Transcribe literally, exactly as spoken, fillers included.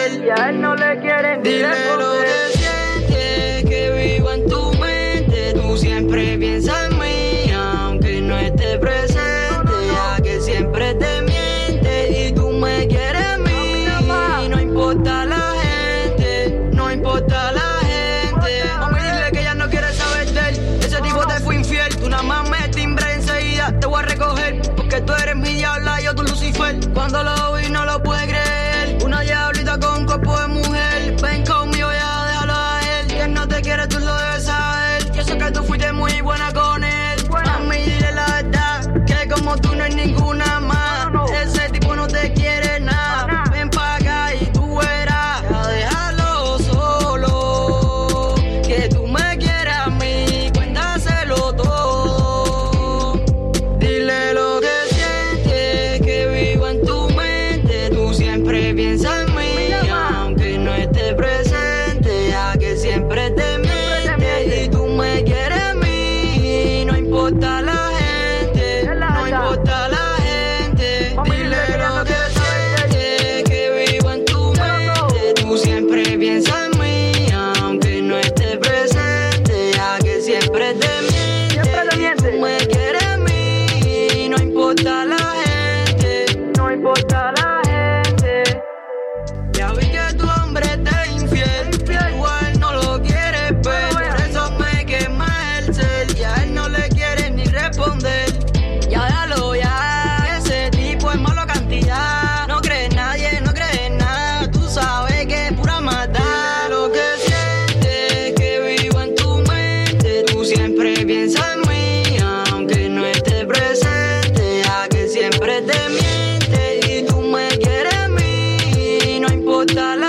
él. Y a él no le quieren ni Dile lo responder. que sientes, que vivo en tu mente. Tú siempre piensas en mí, aunque no esté presente. Ya que siempre te miente y tú me quieres a mí. No importa la gente, no importa la gente. Mami, dile que ya no quieres saber de él. Ese tipo te fue infiel. Tú nada más me timbré enseguida, te voy a recoger. Porque tú eres mi diabla y yo tu Lucifer. Cuando lo vi no lo pude creer. Una diablita con cuerpo de mujer. Ven conmigo ya, déjalo a él. Que él no te quiere, tú lo debes saber. Yo sé que tú fuiste muy buena con él. Mami, dile la verdad, que como tú no hay ninguna más. Ese tipo no te quiere nada. Ven pa' acá y tú verás. Ya déjalo solo, que tú me quieres a mí. Cuéntaselo todo. Dile lo que sientes, que vivo en tu mente. Tú siempre piensas en mí, aunque no esté presente. Ya que siempre te miente y tú me quieres a mí. No importa la gente, no importa la gente. Dile lo que sientes, que vivo en tu mente. Tú siempre piensas en mí, aunque no esté presente. Ya que siempre te miente, tú me quieres a mí. No importa la gente, No importa la gente. ya vi que tu hombre te infiel. Tú a él no lo quieres ver, por eso me quema el cel. Y a él no le quieres ni responder. Ya déjalo ya, ese tipo es malo cantidad. No crees nadie, no crees nada. Tú sabes que es pura maldad. Lo que sientes, que vivo en tu mente. Tú siempre piensas en mí, aunque no esté presente. Ya que siempre te miente y tú me quieres a mí. No importa la